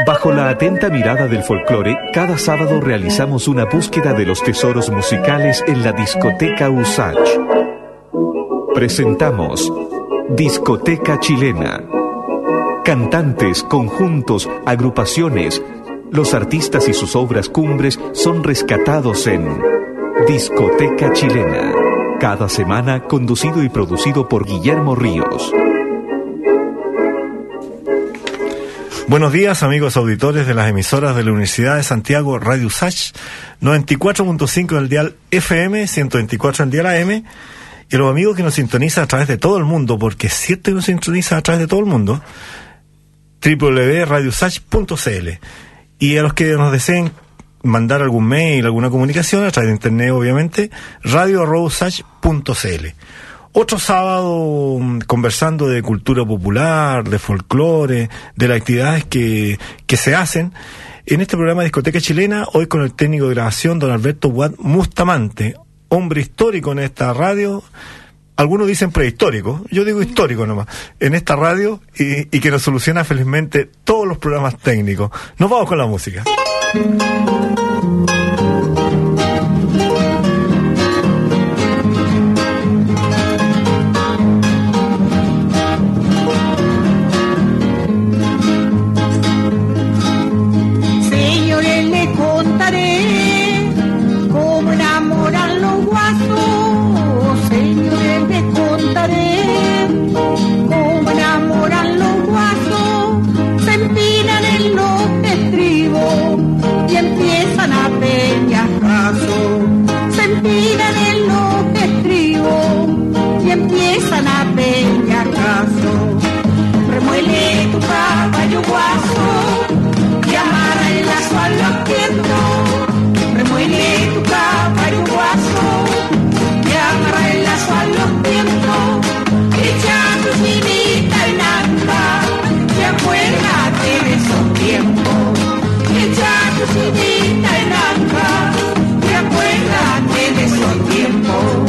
Bajo la atenta mirada del folclore, cada sábado realizamos una búsqueda de los tesoros musicales en la discoteca Usach. Presentamos Discoteca Chilena. Cantantes, conjuntos, agrupaciones, los artistas y sus obras cumbres son rescatados en Discoteca Chilena. Cada semana conducido y producido por Guillermo Ríos. Buenos días, amigos auditores de las emisoras de la Universidad de Santiago, Radio Usach, 94.5 en el dial FM, 124 en el dial AM, y a los amigos que nos sintonizan a través de todo el mundo, porque es cierto que nos sintonizan a través de todo el mundo, www.radiousach.cl, y a los que nos deseen mandar algún mail, alguna comunicación a través de internet, obviamente, radio@usach.cl. Otro sábado conversando de cultura popular, de folclore, de las actividades que se hacen en este programa de Discoteca Chilena, hoy con el técnico de grabación, don Alberto Bustamante, hombre histórico en esta radio. Algunos dicen prehistórico, yo digo histórico nomás, en esta radio, y que nos soluciona felizmente todos los problemas técnicos. Nos vamos con la música. Señores, le contaré cómo enamorar los guasos. Señores, le contaré cómo enamorar los guasos. Se empinan en los estribos y empiezan a peñascazo. Se empinan en los estribos y empiezan a peñascaso. Remuele tu caballo guaso y amarra el lazo a los vientos. Remuele tu caballo guaso y amarra el lazo a los vientos. Echa tu chinita en anda y acuérdate de esos tiempos. Echa tu chinita en anda y acuérdate de esos tiempos.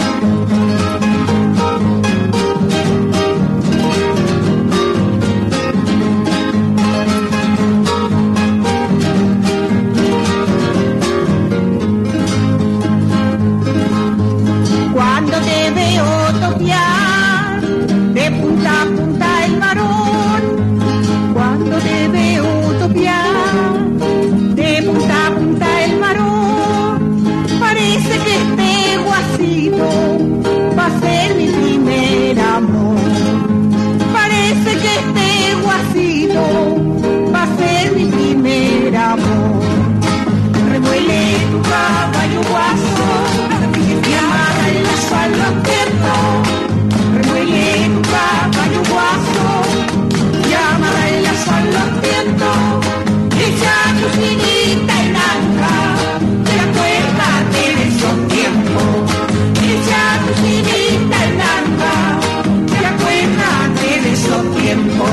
Cuando te veo toquear de punta a punta el varón, cuando te veo toquear de punta a punta el varón, parece que este guasito va a ser mi primer amor. Parece que este guasito va a ser mi primer amor. Remuele tu caballo guaso y amarra el lazo a los vientos. Remuele tu caballo guaso y amarra el lazo a los vientos. Echa tu chinita en anda y acuérdate de esos tiempos. Echa tu chinita en anda y acuérdate de esos tiempos.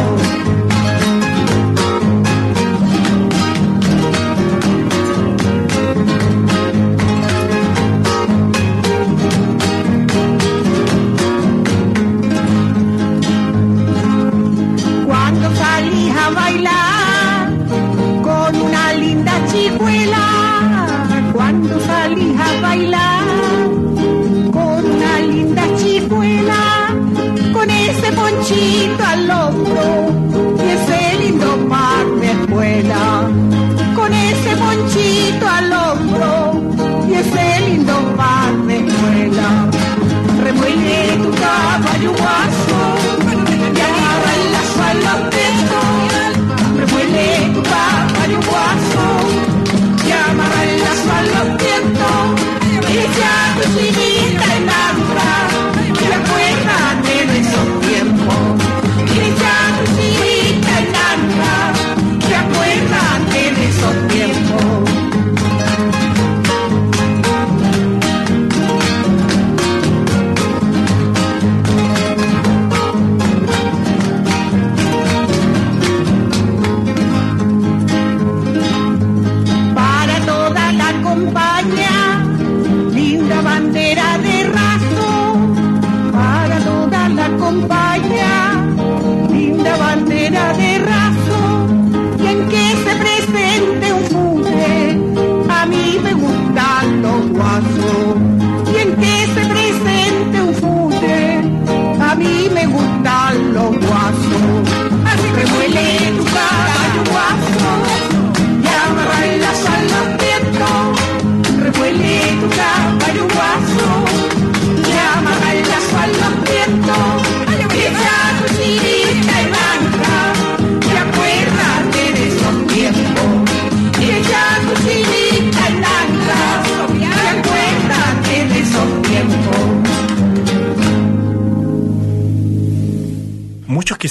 Cuando salís a bailar con una linda chicuela, cuando salís a bailar con una linda chicuela, con ese ponchito al hombro y ese lindo par de escuela, con ese ponchito al hombro y ese lindo par de escuela. Remuele tu caballo guaso y agarra el lazo a los vientos. Remuele tu caballo guaso y amarra el lazo a los vientos. Echa tu chinita en anda y acuérdate de esos tiempos. Echa tu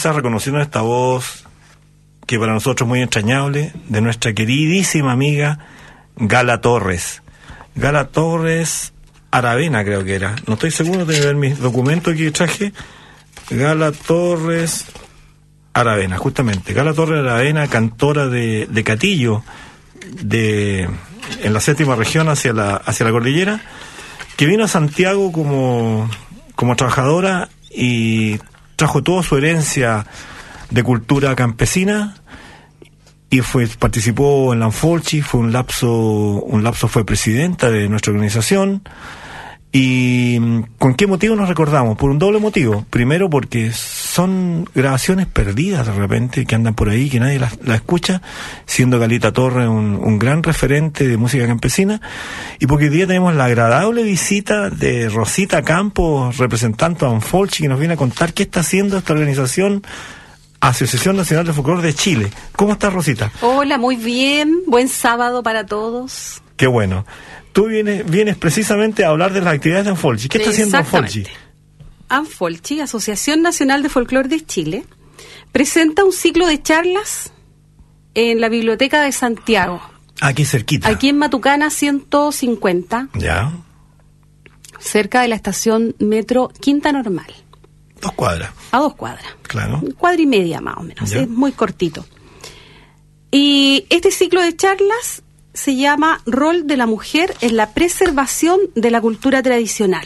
quizás reconociendo esta voz que para nosotros es muy entrañable, de nuestra queridísima amiga Gala Torres. Gala Torres Aravena, creo que era. No estoy seguro de ver mis documentos que traje. Gala Torres Aravena, justamente. Gala Torres Aravena, cantora de Catillo, en la séptima región hacia la cordillera, que vino a Santiago como trabajadora y trajo toda su herencia de cultura campesina y participó en la Anfolchi, un lapso fue presidenta de nuestra organización. ¿Y con qué motivo nos recordamos? Por un doble motivo. Primero, porque son grabaciones perdidas de repente, que andan por ahí, que nadie la escucha, siendo Galita Torres un gran referente de música campesina. Y porque hoy día tenemos la agradable visita de Rosita Campos, representante de Anfolchi, que nos viene a contar qué está haciendo esta organización, Asociación Nacional de Folclore de Chile. ¿Cómo estás, Rosita? Hola, muy bien. Buen sábado para todos. Qué bueno. Tú vienes precisamente a hablar de las actividades de Anfolchi. ¿Qué está haciendo Anfolchi? Anfolchi, Asociación Nacional de Folclore de Chile, presenta un ciclo de charlas en la Biblioteca de Santiago. Aquí cerquita. Aquí en Matucana 150. Ya. Cerca de la estación Metro Quinta Normal. 2 cuadras. A 2 cuadras. Claro. 1 cuadra y media más o menos. Ya. Es muy cortito. Y este ciclo de charlas se llama Rol de la Mujer en la preservación de la cultura tradicional.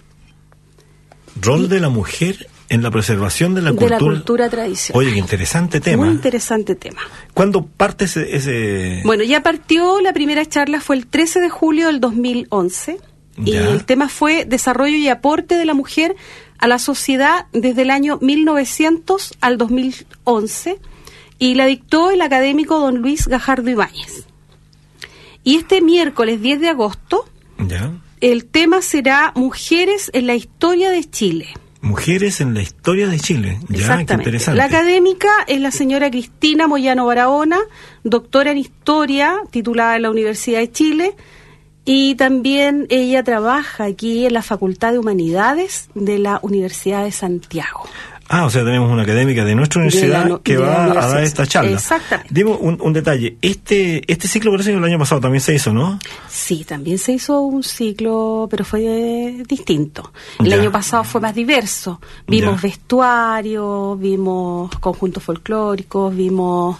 Rol de la mujer en la preservación de la cultura tradicional. Oye, qué interesante tema. Muy interesante tema. ¿Cuándo parte ese...? Bueno, ya partió, la primera charla fue el 13 de julio del 2011. Ya. Y el tema fue Desarrollo y aporte de la mujer a la sociedad desde el año 1900 al 2011. Y la dictó el académico don Luis Gajardo Ibáñez. Y este miércoles 10 de agosto, ya, el tema será Mujeres en la Historia de Chile. Mujeres en la Historia de Chile. Ya, exactamente. Qué interesante. La académica es la señora Cristina Moyano Barahona, doctora en Historia, titulada en la Universidad de Chile, y también ella trabaja aquí en la Facultad de Humanidades de la Universidad de Santiago. Ah, o sea, tenemos una académica de nuestra universidad que va a dar esta charla. Exactamente. Dime un detalle. Este ciclo parece que el año pasado también se hizo, ¿no? Sí, también se hizo un ciclo, pero fue distinto. El año pasado fue más diverso. Vimos vestuario, vimos conjuntos folclóricos, vimos...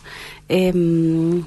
un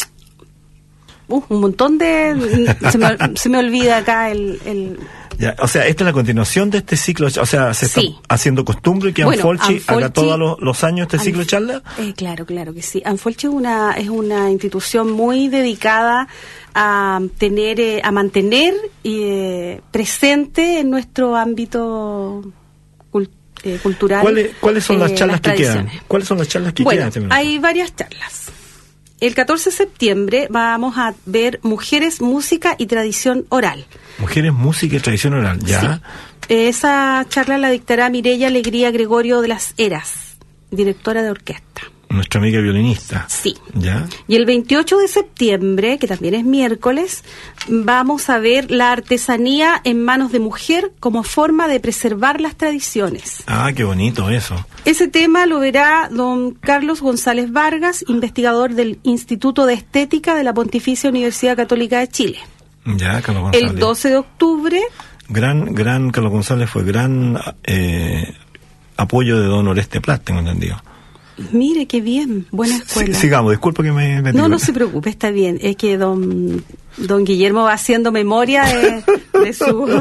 montón de... se me olvida acá el Ya, o sea, esta es la continuación de este ciclo, o sea, se está haciendo costumbre que Anfolchi haga todos los años este ciclo de charla. Claro que sí. Anfolchi es una institución muy dedicada a mantener presente en nuestro ámbito cultural. ¿Cuáles son las charlas que quedan? ¿Cuáles son las charlas que quedan? Bueno, hay varias charlas. El 14 de septiembre vamos a ver Mujeres, Música y Tradición Oral. Mujeres, Música y Tradición Oral, ya. Sí. Esa charla la dictará Mireya Alegría Gregorio de las Heras, directora de orquesta. Nuestra amiga violinista. Sí. Ya. Y el 28 de septiembre, que también es miércoles, vamos a ver la artesanía en manos de mujer como forma de preservar las tradiciones. Ah, qué bonito eso. Ese tema lo verá don Carlos González Vargas, investigador del Instituto de Estética de la Pontificia Universidad Católica de Chile. Ya, Carlos González. El 12 de octubre... Gran Carlos González fue gran apoyo de don Oreste Plat, tengo entendido. Mire, qué bien, buena escuela. Sigamos, disculpa que me metí. No se preocupe, está bien. Es que don Guillermo va haciendo memoria de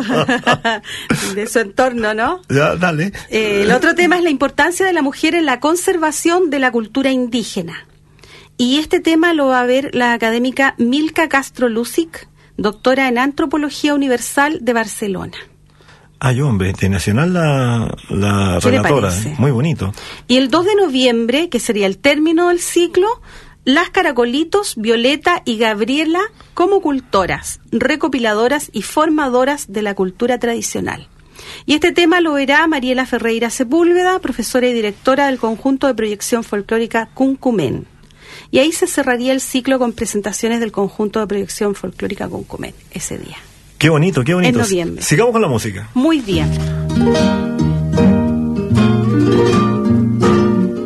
su entorno, ¿no? Ya, dale. El otro tema es la importancia de la mujer en la conservación de la cultura indígena. Y este tema lo va a ver la académica Milka Castro Lusic, doctora en Antropología Universal de Barcelona. Ay, hombre, internacional la relatora, muy bonito. Y el 2 de noviembre, que sería el término del ciclo, las Caracolitos, Violeta y Gabriela como cultoras, recopiladoras y formadoras de la cultura tradicional. Y este tema lo verá Mariela Ferreira Sepúlveda, profesora y directora del conjunto de proyección folclórica Cuncumén. Y ahí se cerraría el ciclo con presentaciones del conjunto de proyección folclórica Cuncumén ese día. Qué bonito, qué bonito. En noviembre. Sigamos con la música. Muy bien.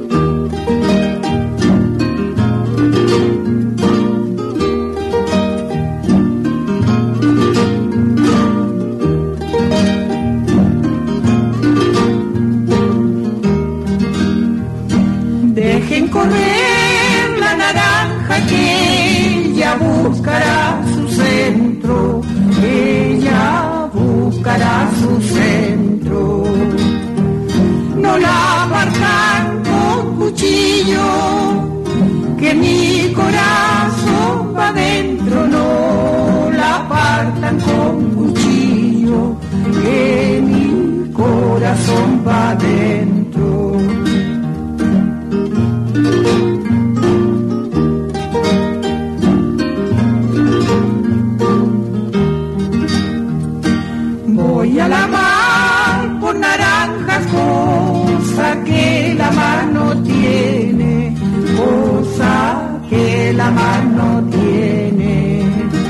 buscará su centro, ella buscará su centro. No la apartan con cuchillo, que mi corazón va dentro. No la apartan con cuchillo, que mi corazón va dentro. Voy a la mar por naranjas, cosa que la mar no tiene, cosa que la mar no tiene.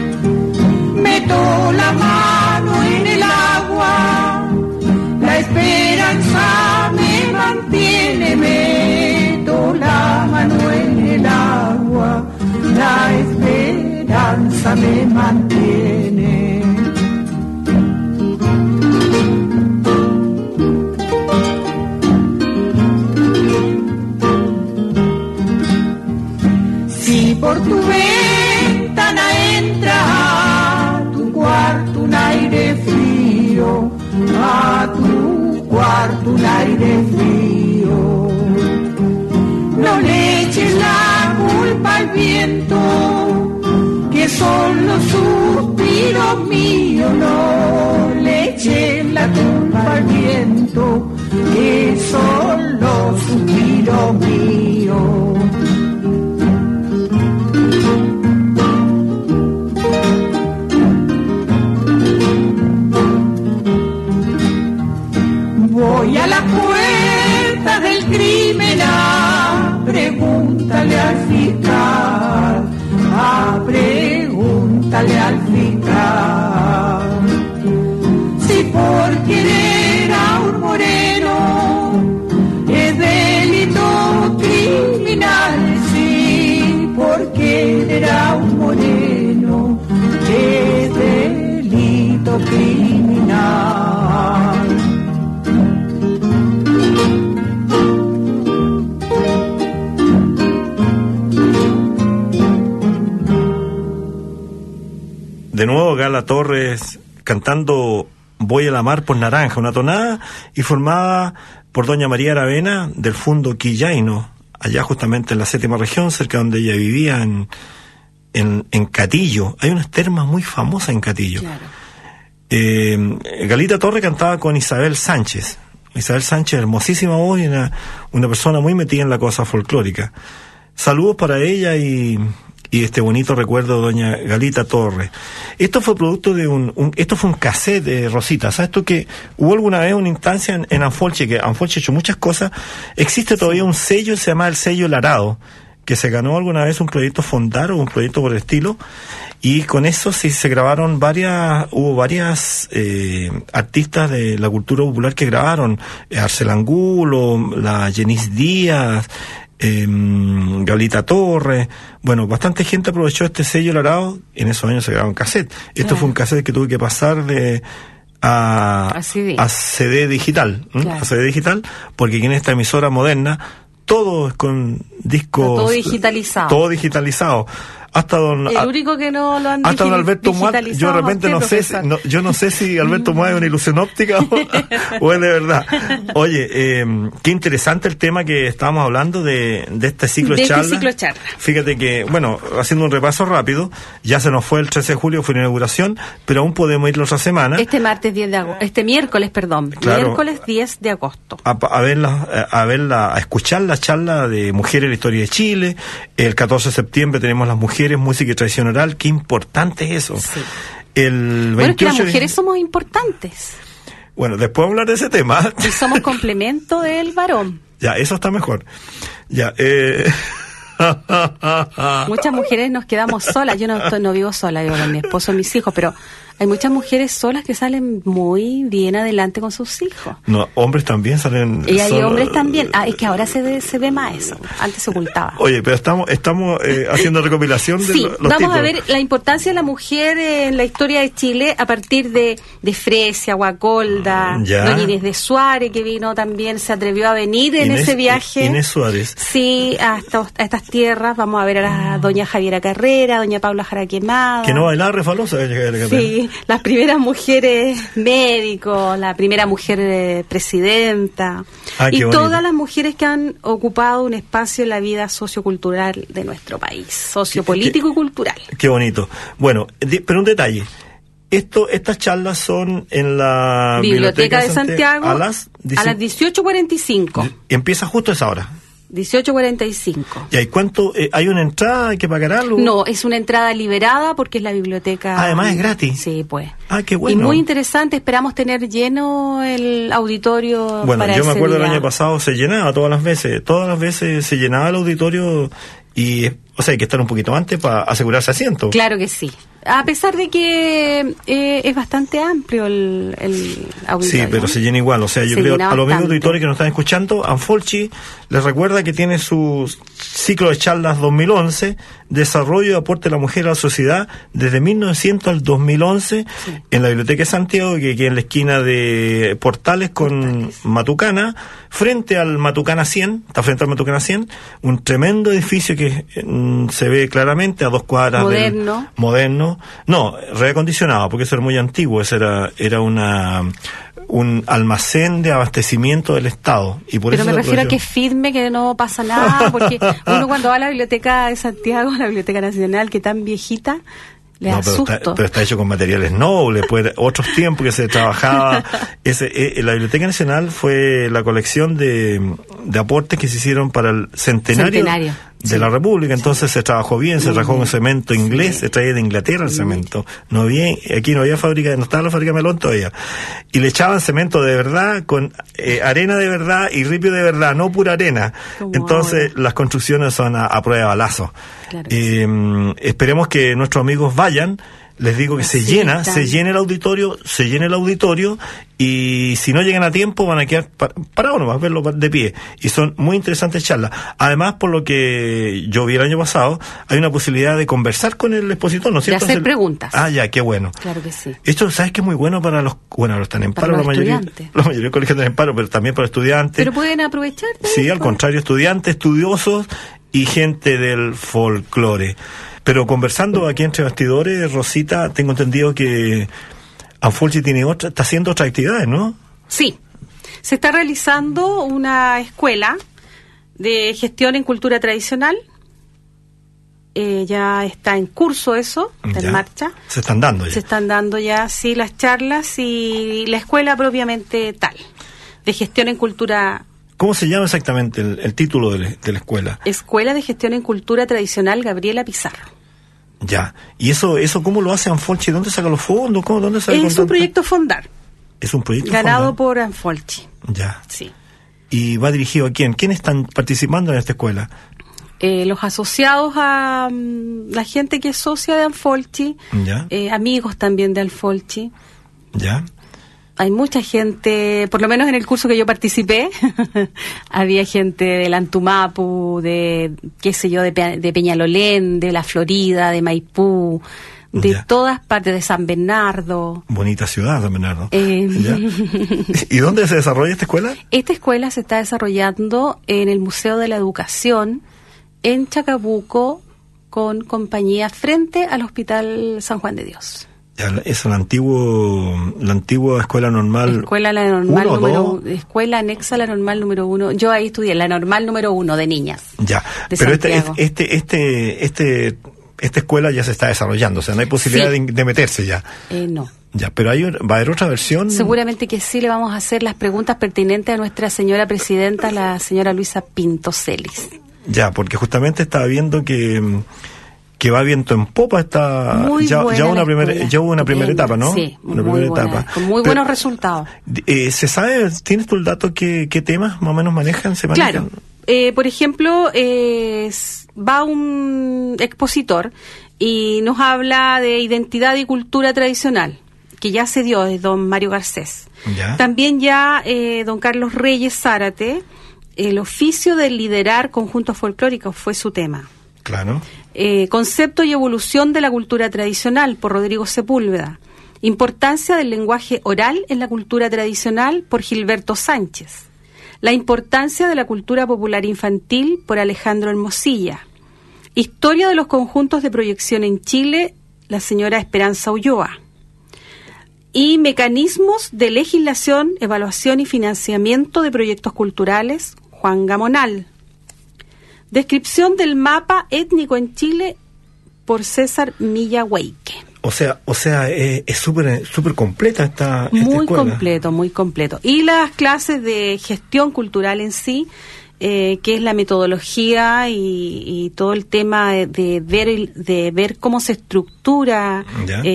Meto la mano en el agua, la esperanza me mantiene. Meto la mano en el agua, la esperanza me mantiene. Si por tu ventana entra a tu cuarto un aire frío, a tu cuarto un aire frío, no le eches la culpa al viento, que son los suspiros míos. No le eches la culpa al viento, que son los suspiros míos. Voy a la puerta del crimen a pregúntale al fiscal, a pregúntale al fiscal, si por querer a un moreno es delito criminal, si por querer a un moreno es delito criminal. De nuevo Gala Torres cantando Voy a la mar por naranja, una tonada y formada por doña María Aravena del Fundo Quillaino, allá justamente en la 7ª región, cerca donde ella vivía, en Catillo. Hay unas termas muy famosas en Catillo. Claro. Galita Torres cantaba con Isabel Sánchez. Isabel Sánchez, hermosísima voz y una persona muy metida en la cosa folclórica. Saludos para ella y este bonito recuerdo de doña Galita Torres. Esto fue producto de esto fue un cassette de Rosita. ¿Sabes tú que hubo alguna vez una instancia en Anfolche, que Anfolche ha hecho muchas cosas? Existe todavía un sello, se llama el sello Larado, que se ganó alguna vez un proyecto Fondar o un proyecto por el estilo, y con eso sí se grabaron hubo varias artistas de la cultura popular que grabaron, Arcel Angulo, la Jenis Díaz, Galita Torres, bueno, bastante gente aprovechó este sello Larado. En esos años se grababa en cassette. Esto fue un cassette que tuve que pasar a CD digital, claro. A CD digital, porque aquí en esta emisora moderna todo es con discos, todo digitalizado. Hasta el único que no lo han hasta don Alberto Muat, yo de repente yo no sé si Alberto Muat es una ilusión óptica o es de verdad. Oye, qué interesante el tema que estábamos hablando de este ciclo de charla. Fíjate que, bueno, haciendo un repaso rápido, ya se nos fue el 13 de julio, fue la inauguración, pero aún podemos ir la otra semana. Miércoles 10 de agosto. A escuchar la charla de Mujeres en la Historia de Chile. El 14 de septiembre tenemos las mujeres, música y tradición oral. Qué importante es eso. Sí. El 28 bueno, es que las mujeres somos importantes. Bueno, después hablar de ese tema. Y somos complemento del varón. Ya, eso está mejor. Ya, Muchas mujeres nos quedamos solas. Yo no vivo sola, vivo con mi esposo y mis hijos, pero Hay muchas mujeres solas que salen muy bien adelante con sus hijos. No, hombres también salen. Y hay hombres también. Es que ahora se ve más eso. Antes se ocultaba. Oye, pero estamos haciendo recopilación de los vamos títulos. A ver la importancia de la mujer en la historia de Chile a partir de Fresia, Guacolda, doña Inés de Suárez, que vino también, se atrevió a venir en ese viaje. Inés Suárez. Sí, a estas tierras. Vamos a ver a la doña Javiera Carrera, doña Paula Jara Quemada. Que no bailaba refalosa. Sí, las primeras mujeres médicos, la primera mujer presidenta, y todas las mujeres que han ocupado un espacio en la vida sociocultural de nuestro país, sociopolítico y cultural. Qué bonito. Bueno, pero un detalle. Estas charlas son en la Biblioteca de Santiago a las 18:45. Empieza justo a esa hora. 18:45. ¿Y hay cuánto? ¿Hay una entrada? ¿Hay que pagar algo? No, es una entrada liberada porque es la biblioteca. Además es gratis. Sí, pues. Qué bueno. Y muy interesante, esperamos tener lleno el auditorio. Bueno, yo me acuerdo día. El año pasado se llenaba todas las veces se llenaba el auditorio y, o sea, hay que estar un poquito antes para asegurarse asiento. Claro que sí. A pesar de que es bastante amplio el auditorio. Sí, pero se llena igual. O sea, yo creo a los mismos auditores que nos están escuchando, Anfolchi les recuerda que tiene su ciclo de charlas 2011, Desarrollo y Aporte de la Mujer a la Sociedad, desde 1900 al 2011, en la Biblioteca de Santiago, que queda en la esquina de Portales con Matucana, frente al Matucana 100, está frente al Matucana 100, un tremendo edificio que se ve claramente a 2 cuadras moderno. No, reacondicionado, porque eso era muy antiguo, eso era un almacén de abastecimiento del Estado. Y por pero eso me refiero a que es firme, que no pasa nada, porque uno cuando va a la Biblioteca de Santiago, la Biblioteca Nacional, que tan viejita, le da susto. Pero está hecho con materiales nobles, pues otros tiempos que se trabajaba. La Biblioteca Nacional fue la colección de aportes que se hicieron para el centenario. De la República, entonces se trabajó bien, se trabajó con cemento inglés, se traía de Inglaterra el cemento. Aquí no había fábrica, no estaba la fábrica de melón todavía. Y le echaban cemento de verdad, con arena de verdad y ripio de verdad, no pura arena. Entonces las construcciones son a prueba de balazo. Claro. Esperemos que nuestros amigos vayan. Les digo que se llena el auditorio, y si no llegan a tiempo van a quedar parados nomás, verlo de pie. Y son muy interesantes charlas. Además, por lo que yo vi el año pasado, hay una posibilidad de conversar con el expositor, ¿no es cierto? De hacer preguntas. Ya, qué bueno. Claro que sí. Esto, ¿sabes qué es muy bueno para los están en paro, la mayoría de colegios están en paro, pero también para estudiantes. Pero pueden aprovechar. Sí, al contrario, estudiantes, estudiosos y gente del folclore. Pero conversando aquí entre bastidores, Rosita, tengo entendido que Anfolchi está haciendo otras actividades, ¿no? Sí. Se está realizando una escuela de gestión en cultura tradicional. Ya está en curso eso, está en marcha. Se están dando ya. Se están dando ya, sí, las charlas y la escuela propiamente tal, de gestión en cultura. ¿Cómo se llama exactamente el título de la escuela? Escuela de Gestión en Cultura Tradicional Gabriela Pizarro. Ya. ¿Y eso cómo lo hace Anfolchi? ¿Dónde saca los fondos? ¿Dónde saca Es un proyecto Fondar. Es un proyecto ganado Fondar. por Anfolchi. Ya. Sí. ¿Y va dirigido a quién? ¿Quiénes están participando en esta escuela? Los asociados a la gente que es socia de Anfolchi. Ya. Amigos también de Anfolchi. Ya. Hay mucha gente, por lo menos en el curso que yo participé, había gente del Antumapu, de Peñalolén, de la Florida, de Maipú, de todas partes, de San Bernardo. Bonita ciudad, San Bernardo. ¿Y dónde se desarrolla esta escuela? Esta escuela se está desarrollando en el Museo de la Educación, en Chacabuco, con compañía frente al Hospital San Juan de Dios. Es la antigua escuela normal. Escuela anexa a la normal número 1. Yo ahí estudié la normal número 1 de niñas. Ya. Pero esta escuela ya se está desarrollando, o sea, no hay posibilidad de meterse ya. No. Ya, pero va a haber otra versión. Seguramente que sí, le vamos a hacer las preguntas pertinentes a nuestra señora presidenta, la señora Luisa Pinto Celis. Ya, porque justamente estaba viendo que va viento en popa, ya hubo una primera etapa, ¿no? Sí, una primera etapa. Con muy buenos resultados. ¿Se sabe, tienes tú el dato qué temas más o menos manejan? Claro. Por ejemplo, va un expositor y nos habla de identidad y cultura tradicional. que ya se dio, es don Mario Garcés. ¿Ya? También ya don Carlos Reyes Zárate, el oficio de liderar conjuntos folclóricos fue su tema. Claro. Concepto y evolución de la cultura tradicional, por Rodrigo Sepúlveda. Importancia del lenguaje oral en la cultura tradicional, por Gilberto Sánchez. La importancia de la cultura popular infantil, por Alejandro Hermosilla. Historia de los conjuntos de proyección en Chile, la señora Esperanza Ulloa. Y mecanismos de legislación, evaluación y financiamiento de proyectos culturales, Juan Gamonal. Descripción del mapa étnico en Chile, por César Millahueque. O sea, es súper completa esta Muy escuela. muy completo. Y las clases de gestión cultural en sí, que es la metodología y todo el tema de ver cómo se estructura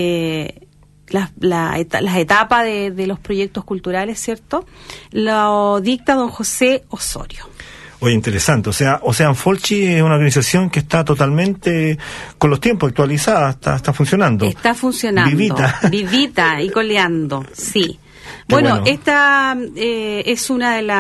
las etapas de los proyectos culturales, ¿cierto? Lo dicta don José Osorio. Oye, interesante. O sea, Anfolchi es una organización que está totalmente con los tiempos, actualizada, está funcionando. Está funcionando. Vivita y coleando, sí. Bueno, esta es una de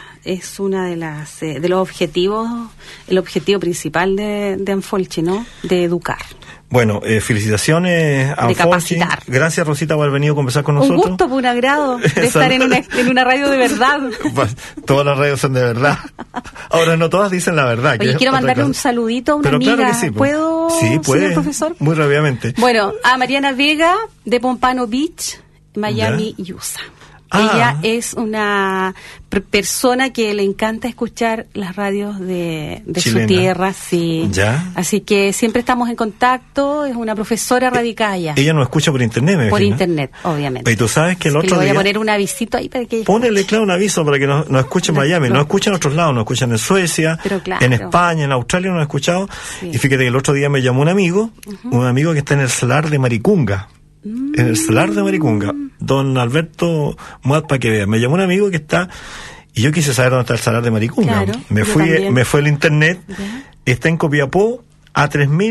los objetivos, el objetivo principal de Anfolchi, ¿no? De educar. Bueno, felicitaciones a Anfolchi. Capacitar. Gracias, Rosita, por haber venido a conversar con nosotros. Un gusto, un agrado de estar en una radio de verdad. Todas las radios son de verdad. Ahora, no todas dicen la verdad. Oye, quiero mandarle un saludito a una amiga. Claro que sí, ¿Puedo, sí, puede, señor profesor? Muy rápidamente. Bueno, a Mariana Vega, de Pompano Beach, Miami, USA. Ella es una persona que le encanta escuchar las radios de su tierra, sí. ¿Ya? Así que siempre estamos en contacto, es una profesora radicada allá. Ella nos escucha por internet, me Por imagino. internet, obviamente. Y tú sabes que el otro le voy día... a poner un avisito ahí para que ella Ponele, escuche. claro, un aviso para que nos escuche en Miami. Nos escuchan en otros lados, nos escuchan en Suecia, Claro. en España, en Australia nos han escuchado. Sí. Y fíjate que el otro día me llamó un amigo que está en el Salar de Maricunga. En el Salar de Maricunga, don Alberto Muad, para que vea. Me llamó un amigo que está, y yo quise saber dónde está el Salar de Maricunga. Claro, me fue al internet, está en Copiapó, a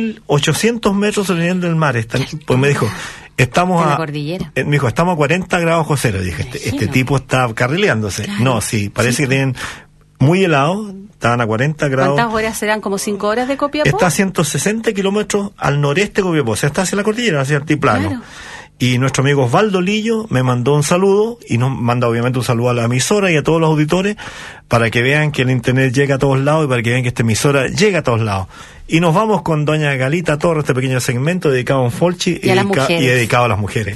3.800 metros del nivel del mar. Pues me dijo, estamos en la a... cordillera. Me dijo, estamos a 40 grados bajo cero. Dije, este tipo está carrileándose. Claro. No, sí, parece que tienen muy helado, estaban a 40 grados. ¿Cuántas horas serán? ¿Como 5 horas de Copiapó? Está a 160 kilómetros al noreste de Copiapó, o sea, está hacia la cordillera, hacia el altiplano. Claro. Y nuestro amigo Osvaldo Lillo me mandó un saludo, y nos manda obviamente un saludo a la emisora y a todos los auditores, para que vean que el internet llega a todos lados y para que vean que esta emisora llega a todos lados. Y nos vamos con doña Galita Torres, este pequeño segmento dedicado a Anfolchi y dedicado a las mujeres.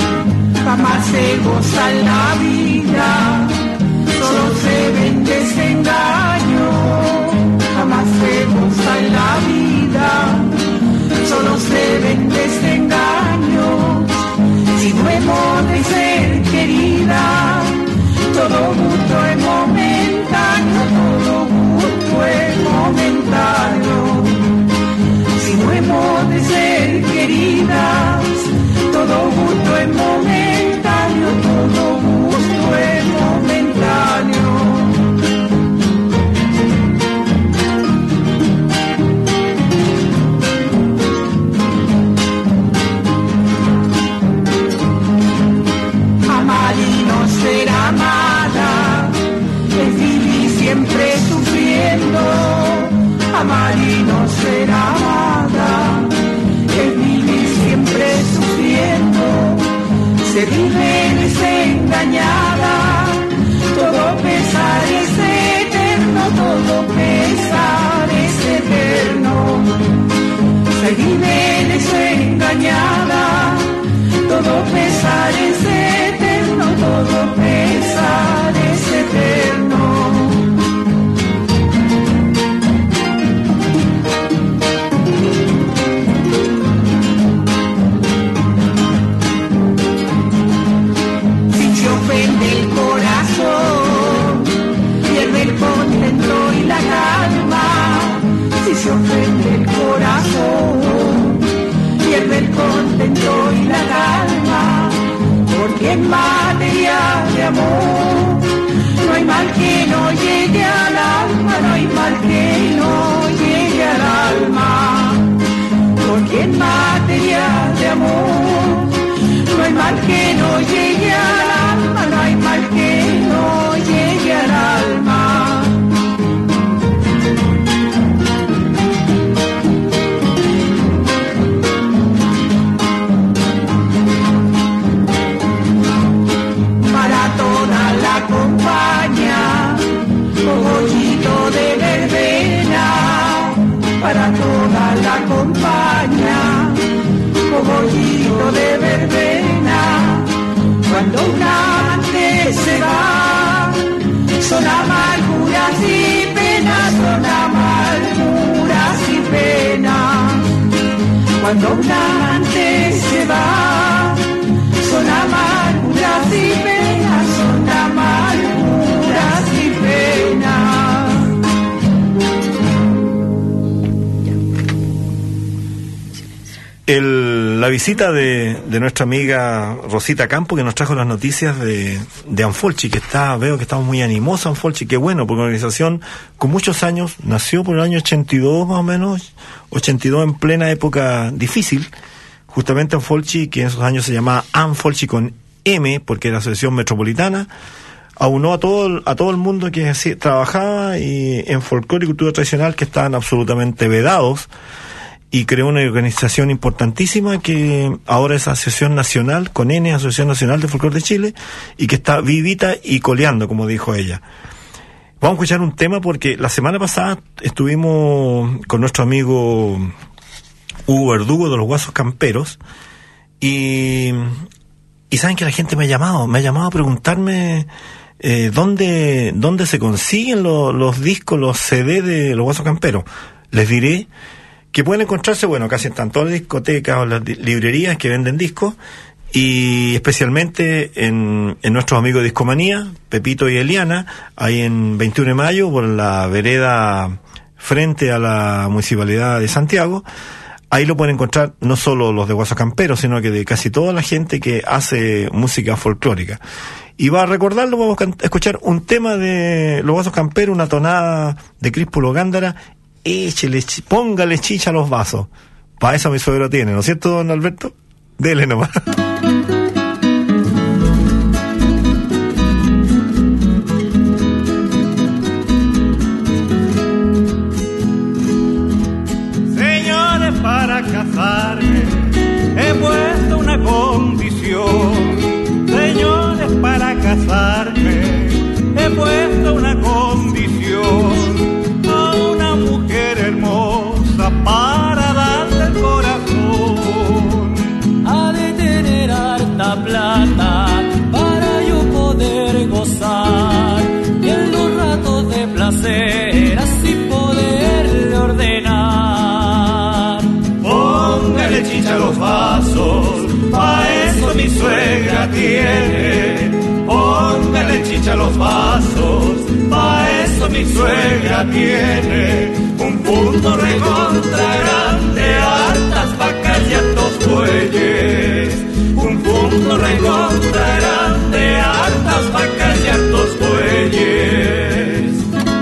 Jamás se goza la vida, solo se bendece se ofende el corazón, pierde el contento y la calma, porque en materia de amor no hay mal que no llegue al alma, no hay mal que no llegue al alma, porque en materia de amor no hay mal que no llegue al alma, no hay mal que no llegue al alma. Para toda la compañía, cogollito de verbena, para toda la compañía, cogollito de verbena, cuando un amante se va, son amarguras y penas, son amarguras y penas, cuando un amante se va, son amarguras y penas, son amarguras y penas. La visita de nuestra amiga Rosita Campo, que nos trajo las noticias de Anfolchi, que veo que estamos muy animosos. Anfolchi, qué bueno, porque una organización con muchos años, nació por el año 82 más o menos, 82 en plena época difícil. Justamente Anfolchi, que en esos años se llamaba Anfolchi con M, porque era asociación metropolitana, aunó a todo el mundo que trabajaba en folclore y cultura tradicional, que estaban absolutamente vedados, y creó una organización importantísima que ahora es Asociación Nacional, con N, Asociación Nacional de Folclore de Chile, y que está vivita y coleando, como dijo ella. Vamos a escuchar un tema porque la semana pasada estuvimos con nuestro amigo Hugo Verdugo de los Guasos Camperos, y saben que la gente me ha llamado a preguntarme dónde se consiguen los discos, los CD de los Guasos Camperos. Les diré que pueden encontrarse, casi en todas las discotecas o las librerías que venden discos, y especialmente en nuestros amigos de Discomanía, Pepito y Eliana, ahí en 21 de mayo, por la vereda frente a la Municipalidad de Santiago. Ahí lo pueden encontrar no solo los de Guasos Camperos, sino que de casi toda la gente que hace música folclórica. Y va a recordarlo, vamos a escuchar un tema de los Guasos Camperos, una tonada de Críspulo Gándara. Póngale chicha a los vasos. Para eso mi suegro tiene, ¿no es cierto, don Alberto? Dele nomás. Señores, para casarme he puesto una condición. Señores, para casarme he puesto una condición. Hermosa para darle el corazón, ha de tener harta plata para yo poder gozar, y en los ratos de placer así poderle ordenar. Póngale chicha a los vasos, pa' eso mi suegra tiene. Póngale chicha a los vasos, pa' eso mi suegra tiene. Un punto recontra grande, hartas vacas y hartos bueyes. Un punto recontra grande, hartas vacas y hartos bueyes.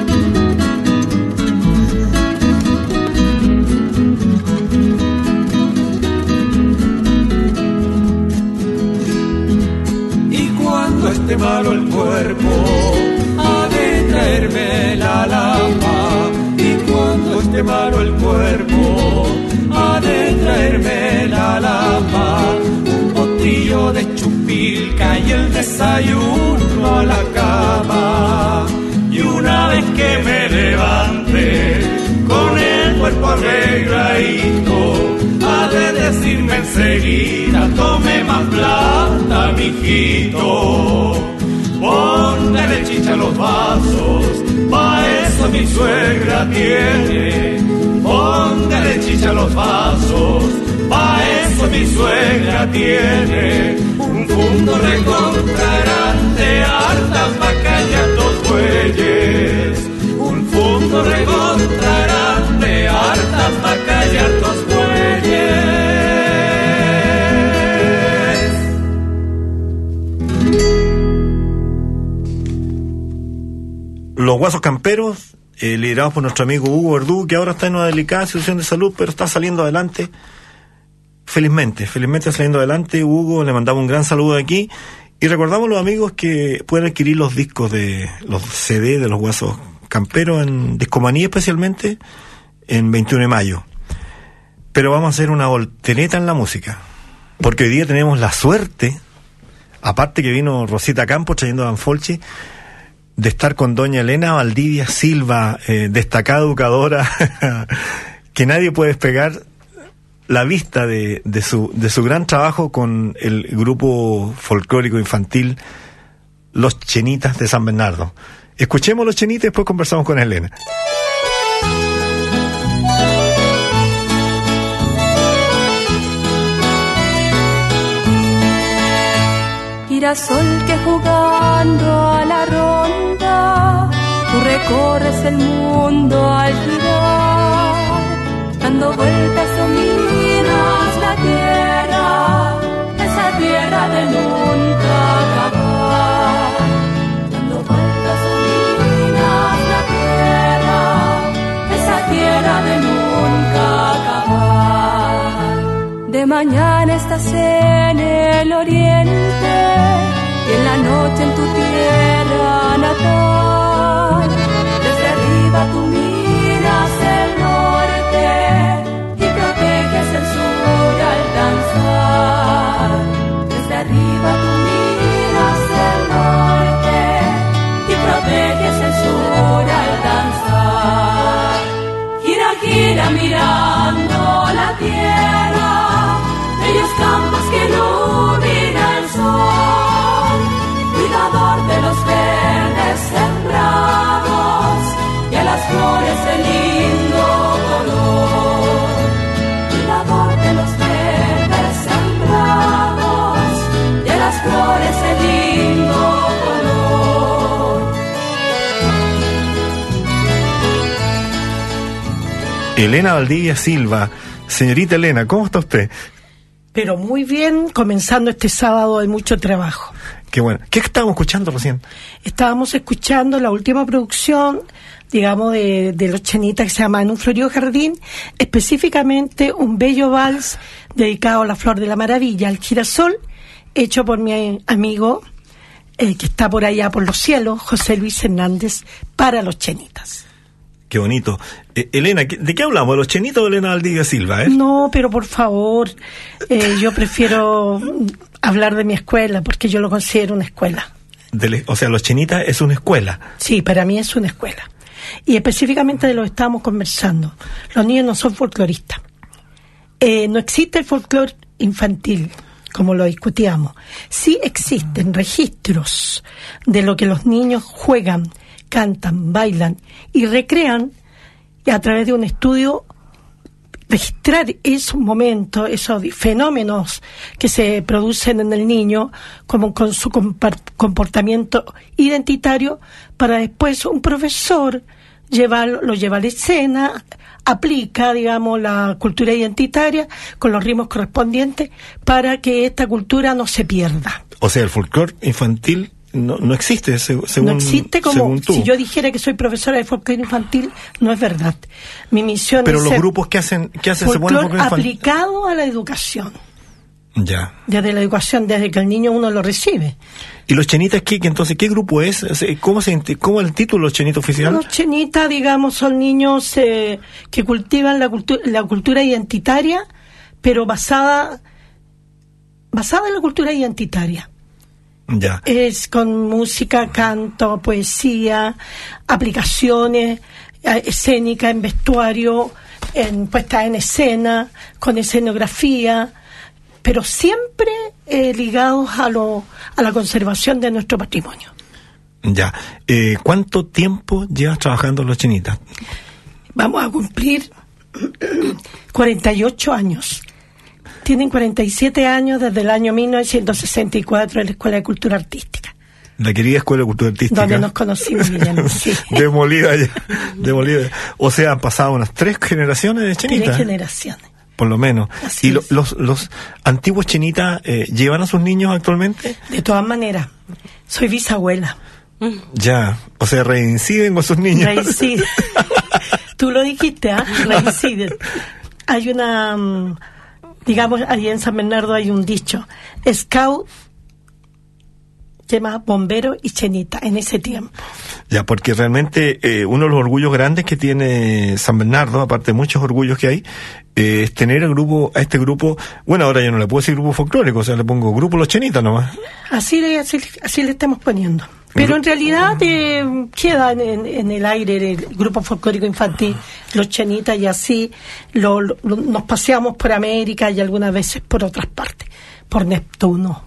Y cuando esté malo el cuerpo, ha de traerme la lapa. Cuando esté malo el cuerpo, ha de traerme la lapa, un potrillo de chupilca y el desayuno a la cama. Y una vez que me levante, con el cuerpo arregladito, ha de decirme enseguida, tome más plata, mijito. Póngale chicha a los vasos, pa' eso mi suegra tiene. Póngale chicha a los vasos, pa' eso mi suegra tiene. Un fondo recontra grande, hartas vacas y hartos bueyes. Un fondo recontra grande, hartas Guasos Camperos, liderados por nuestro amigo Hugo Verdú, que ahora está en una delicada situación de salud, pero está saliendo adelante. Felizmente saliendo adelante. Hugo, le mandamos un gran saludo de aquí. Y recordamos a los amigos que pueden adquirir los discos los CD de los Guasos Camperos en Discomanía, especialmente en 21 de mayo. Pero vamos a hacer una voltereta en la música, porque hoy día tenemos la suerte, aparte que vino Rosita Campos trayendo a Dan Folchi, de estar con doña Elena Valdivia Silva, destacada educadora, que nadie puede despegar la vista de su gran trabajo con el grupo folclórico infantil Los Chenitas de San Bernardo. Escuchemos Los Chenitas y después conversamos con Elena. Girasol que jugando a la ronda, tú recorres el mundo al girar, dando vueltas dominas la tierra, esa tierra de nunca acabar. Dando vueltas dominas la tierra, esa tierra de nunca acabar. De mañana estás en el oriente y en la noche en tu tierra natal. Desde arriba tú miras el norte y proteges el sur al danzar. Desde arriba tú miras el norte y proteges el sur al danzar. Gira, gira mirando la tierra, bellos campos que ilumina el sol, cuidador de los verdes sembrados y a las flores de lindo color, cuidador de los verdes sembrados y a las flores de lindo color. Elena Valdivia Silva. Señorita Elena, ¿cómo está usted? Pero muy bien, comenzando este sábado de mucho trabajo. Qué bueno. ¿Qué estábamos escuchando recién? Estábamos escuchando la última producción, digamos, de Los Chenitas, que se llama En un florido jardín, específicamente un bello vals dedicado a la flor de la maravilla, al girasol, hecho por mi amigo, que está por allá por los cielos, José Luis Hernández, para Los Chenitas. Qué bonito. Elena, ¿de qué hablamos? ¿De Los Chenitas o de Elena Valdivia Silva? No, pero por favor, yo prefiero hablar de mi escuela, porque yo lo considero una escuela. O sea, Los Chenitas es una escuela. Sí, para mí es una escuela. Y específicamente de lo que estábamos conversando. Los niños no son folcloristas. No existe el folclore infantil, como lo discutíamos. Sí existen registros de lo que los niños juegan, cantan, bailan y recrean, y a través de un estudio registrar esos momentos, esos fenómenos que se producen en el niño, como con su comportamiento identitario, para después un profesor lo lleva a la escena, aplica, digamos, la cultura identitaria con los ritmos correspondientes para que esta cultura no se pierda. O sea, el folclore infantil no existe, según no existe, como según tú. Si yo dijera que soy profesora de folclore infantil, no es verdad. Mi misión pero es los ser grupos que hacen folclore aplicado a la educación. Ya. Desde la educación, desde que el niño uno lo recibe. ¿Y Los Chenitas entonces qué grupo es? ¿Cómo es el título Los Chenitas oficial? Los Chenitas, digamos, son niños que cultivan la cultura identitaria, pero basada en la cultura identitaria. Ya. Es con música, canto, poesía, aplicaciones, escénica, en vestuario, en puesta en escena, con escenografía, pero siempre ligados a la conservación de nuestro patrimonio. Ya. ¿Cuánto tiempo llevas trabajando en Los Chenitas? Vamos a cumplir 48 años. Tienen 47 años desde el año 1964 en la Escuela de Cultura Artística. La querida Escuela de Cultura Artística. Donde nos conocimos, Guillermo, sí. Demolida ya. O sea, han pasado unas 3 generaciones de Chenitas. 3 generaciones. Por lo menos. Así ¿Y es. los antiguos Chenitas llevan a sus niños actualmente? De todas maneras, soy bisabuela. Ya, o sea, reinciden con sus niños. Reinciden. Tú lo dijiste, ¿ah? Reinciden. Hay una, digamos, ahí en San Bernardo hay un dicho, scout, ¿qué más? Bombero y chenita, en ese tiempo. Ya, porque realmente uno de los orgullos grandes que tiene San Bernardo, aparte de muchos orgullos que hay, es tener a este grupo, bueno, ahora ya no le puedo decir grupo folclórico, o sea, le pongo grupo Los Chenitas nomás. Así le estamos poniendo. Pero en realidad queda en el aire el grupo folclórico infantil, Los Chenitas, y así nos paseamos por América y algunas veces por otras partes, por Neptuno.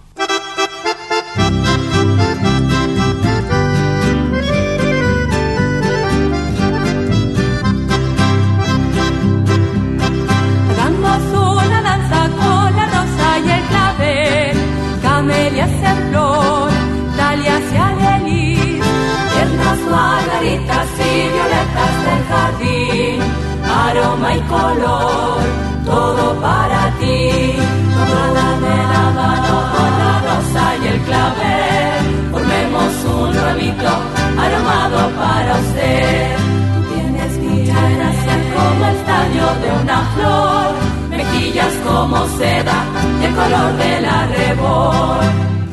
Hagamos una danza con la rosa y el clavel, camelias en flor, dalias y alelí, tiernas margaritas y violetas del jardín, aroma y color, todo para ti. Tomada de la mano con la rosa y el clavel, formemos un ramito aromado para usted. Tienes mucha gracia como el tallo de una flor, mejillas como seda y el color del arrebol.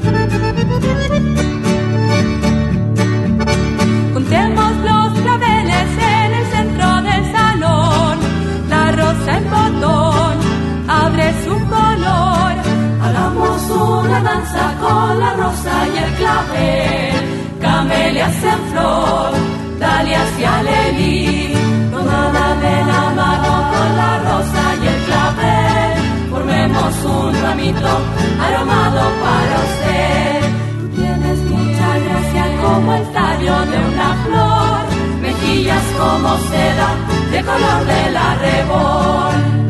Juntemos los claveles en el centro del salón, la rosa en botón abre su color. Hagamos una danza con la rosa y el clavel, camelias en flor, dalias y alelí. Tomada de la mano con la rosa y el clavel, formemos un ramito aromado para usted. Tú tienes mucha gracia como el tallo de una flor, mejillas como seda de color del arrebol.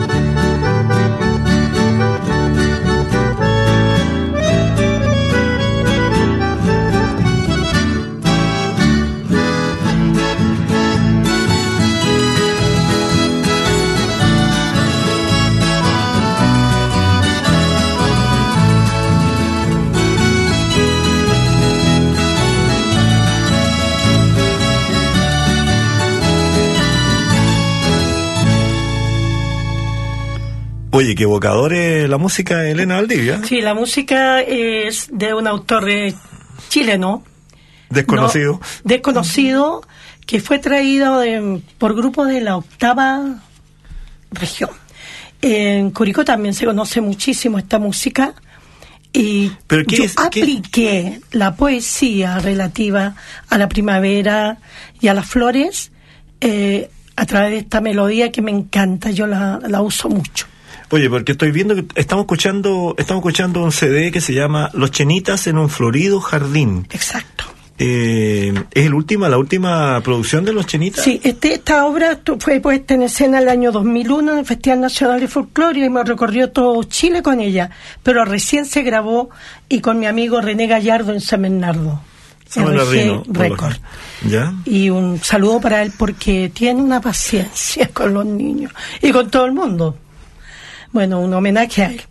Oye, qué evocador es la música de Elena Valdivia. Sí, la música es de un autor chileno. Desconocido. Desconocido, que fue traído por grupos de la 8ª región. En Curicó también se conoce muchísimo esta música. Y ¿pero yo apliqué la poesía relativa a la primavera y a las flores a través de esta melodía que me encanta. Yo la uso mucho. Oye, porque estoy viendo que estamos escuchando un CD que se llama Los Chenitas en un florido jardín. Exacto. ¿Es la última producción de Los Chenitas? Sí, esta obra fue puesta en escena el año 2001 en el Festival Nacional de Folclore y me recorrió todo Chile con ella, pero recién se grabó y con mi amigo René Gallardo en San Bernardo. RG Record. ¿Ya? Y un saludo para él porque tiene una paciencia con los niños y con todo el mundo. Bueno, un homenaje a él.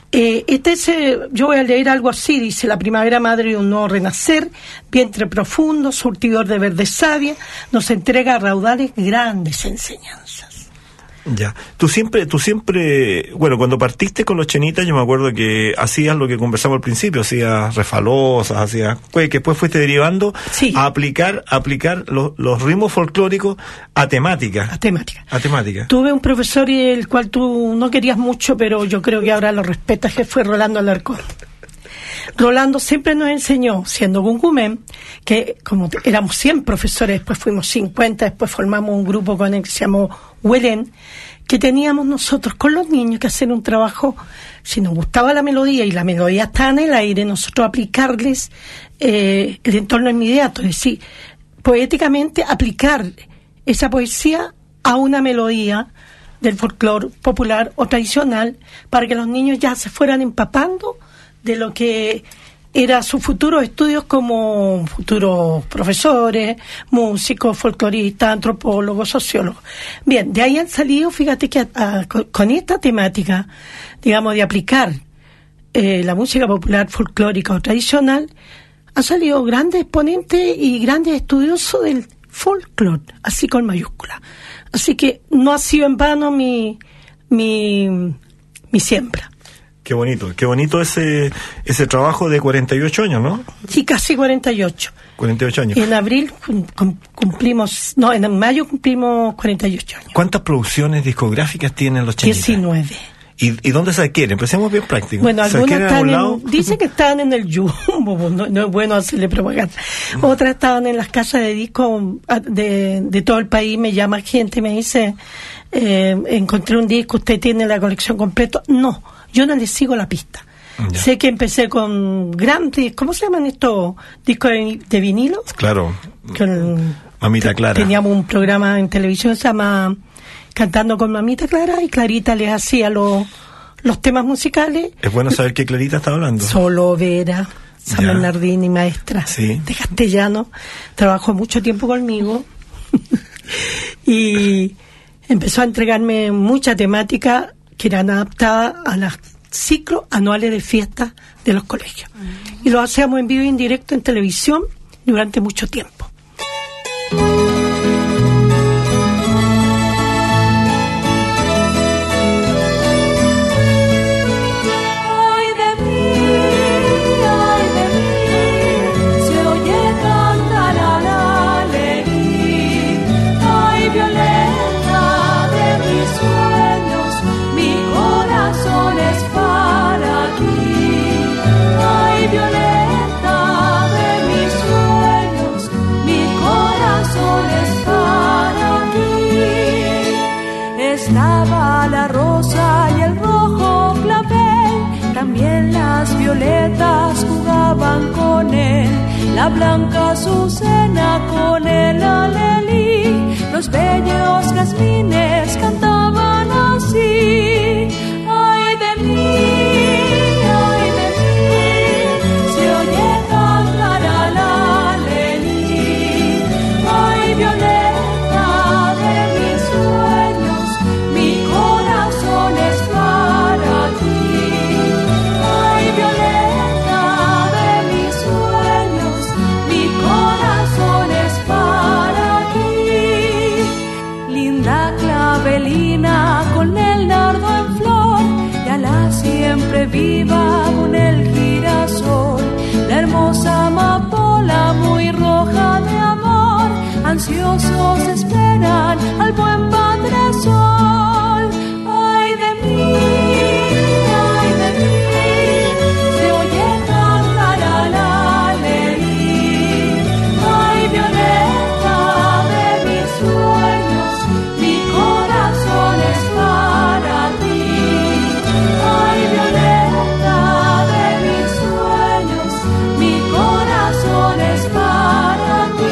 Yo voy a leer algo así, dice: la primavera madre de un nuevo renacer, vientre profundo, surtidor de verde savia, nos entrega a raudales grandes enseñanzas. Ya. Tú siempre, bueno, cuando partiste con Los Chenitas, yo me acuerdo que hacías lo que conversamos al principio, hacías refalosas, que después fuiste derivando a aplicar los ritmos folclóricos a temática. A temática. Tuve un profesor y el cual tú no querías mucho, pero yo creo que ahora lo respetas, que fue Rolando Alarcón. Rolando siempre nos enseñó, siendo Cuncumen, que como éramos 100 profesores, después fuimos 50, después formamos un grupo con él que se llamó Huelén, que teníamos nosotros con los niños que hacer un trabajo, si nos gustaba la melodía y la melodía estaba en el aire, nosotros aplicarles el entorno inmediato, es decir, poéticamente aplicar esa poesía a una melodía del folclore popular o tradicional para que los niños ya se fueran empapando de lo que era su futuro estudios como futuros profesores, músicos, folcloristas, antropólogos, sociólogos. Bien, de ahí han salido, fíjate que con esta temática, digamos, de aplicar la música popular folclórica o tradicional han salido grandes exponentes y grandes estudiosos del folclore, así con mayúscula. Así que no ha sido en vano mi siembra. Qué bonito ese trabajo de 48 años, ¿no? Sí, casi 48. 48 años. Y en abril en mayo cumplimos 48 años. ¿Cuántas producciones discográficas tienen los Chenitas? 19. ¿Y dónde se adquieren? Empecemos bien prácticos. Bueno, algunas están dicen que están en el Jumbo, no es bueno hacerle propaganda. Otras estaban en las casas de discos de todo el país. Me llama gente y me dice, encontré un disco, ¿usted tiene la colección completa? No, yo no le sigo la pista. Ya. Sé que empecé con grandes, ¿cómo se llaman estos discos de vinilo? Claro, Mamita Clara. Teníamos un programa en televisión que se llama Cantando con Mamita Clara, y Clarita les hacía los temas musicales. Es bueno saber qué Clarita está hablando. Solo Vera, San Bernardini, maestra de castellano, trabajó mucho tiempo conmigo y empezó a entregarme mucha temática que eran adaptadas a las ciclos anuales de fiestas de los colegios. Y lo hacíamos en vivo y en directo en televisión durante mucho tiempo. Estaba la rosa y el rojo clavel, también las violetas jugaban con él, la blanca azucena con el alelí, los bellos jazmines cantaban así. Ay de mí, se oye cantar al alelí. Ay violeta de mis sueños, mi corazón es para ti. Ay violeta de mis sueños, mi corazón es para ti. Linda clavelina con el nardo en flor, y ala siempre viva con el girasol. La hermosa amapola muy roja de amor, ansiosos esperan al buen Padre Sol. Ay de mí, se oye cantar al alelí. Ay violeta de mis sueños, mi corazón es para ti. Ay violeta de mis sueños, mi corazón es para ti.